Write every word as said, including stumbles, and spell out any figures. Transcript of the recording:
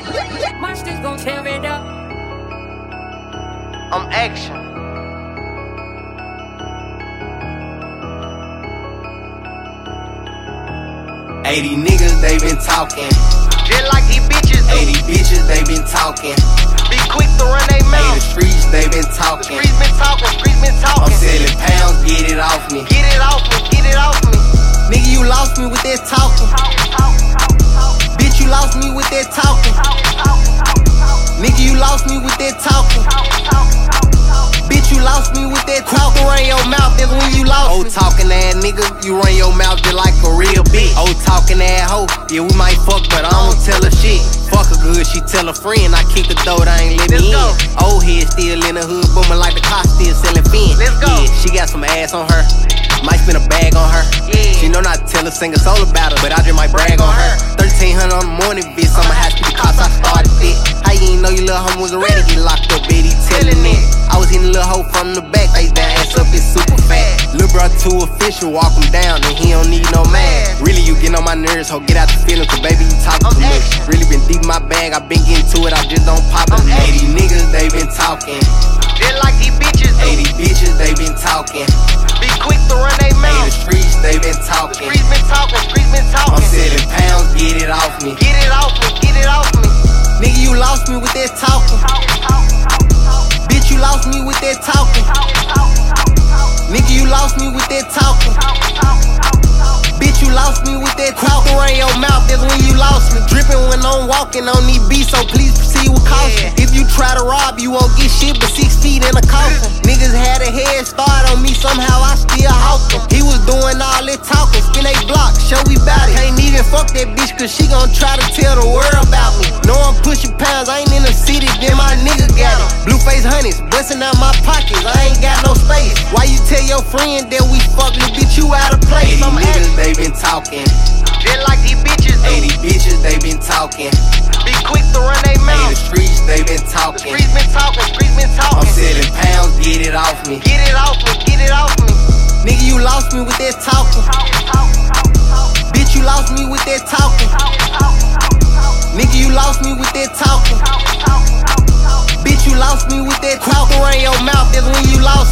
My sticks gon' tear it up. I'm action. eighty niggas, they been talking. Just like these bitches do. eighty bitches, they been talking. Be quick to run they Hey, mouth. the streets, they been talking. Streets been talking, streets been I'm talking. selling pounds, get it off me. Get it off me, get it off me. Nigga, you lost me with that talking. Bitch, you lost me with that talking. Nigga, you lost me with that talking. Bitch, you lost me with that talk around your mouth, that's when you lost me. Old talking ass nigga, you run your mouth just like a real bitch. Old talking ass hoe, yeah we might fuck but I don't tell her shit. Fuck her good, she tell her friend, I kick the door, they ain't let me Let's in. go. Old head still in the hood, booming like the car still selling fin. Let's go. Yeah, she got some ass on her, might spend a bag on her. Yeah. She know not to tell her sing a song about her, but I just might brag on her. thirteen hundred on the morning, bitch, I'ma have to be cops, I started it. How you ain't know your little homie was ready, get locked up, bitch, he telling it. I was hitting a little hoe from the back, they down, ass up, it's super fat. Lil' bro too official, walk him down, and he don't need no man. Really, you get on my nerves, ho, get out the feelings, cause baby, you talk too much. Really been deep in my bag, I been getting to it, I just don't pop it. eighty niggas, they been talking. Just like these bitches do. eighty bitches, they been talking. Be quick to run they Hey, the mouth. streets, they been talking. Streets been talking, streets been I'm talking. selling pounds, get it off me. Get it off me, get it off me. Nigga, you lost me with that talking. Bitch, you lost me with that talking. Nigga, you lost me with that talking. Bitch, you lost me with that talking around your mouth, that's when you lost me. Dripping when I'm walking on these beats, so please proceed with caution. Yeah. If you try to rob, you won't get shit but six feet in a coffin. Niggas had a head start on me, somehow I still hawk them. He was doing all that talking, spin a block, show we bout it. Can't even fuck that bitch, cause she gon' try to tell the world about me. Know I'm pushing pounds, I ain't in the city, then my nigga got it. Blueface honeys, bustin' out my pockets, I ain't got no space. Why you tell your friend that we fuckin', bitch, you out of place? I'm niggas, they been talking. Just like these bitches do. eighty bitches, they been talking. Be quick to run they Hey, mouth. the streets, they been talking. Streets been talking, streets been I'm talking. selling pounds, get it off me. Get it off me, get it off me. Nigga, you lost me with that talking. Bitch, you lost me with that talking. Nigga, you lost me with that talking. Bitch, you lost me with that talking around your mouth, that's when you lost me.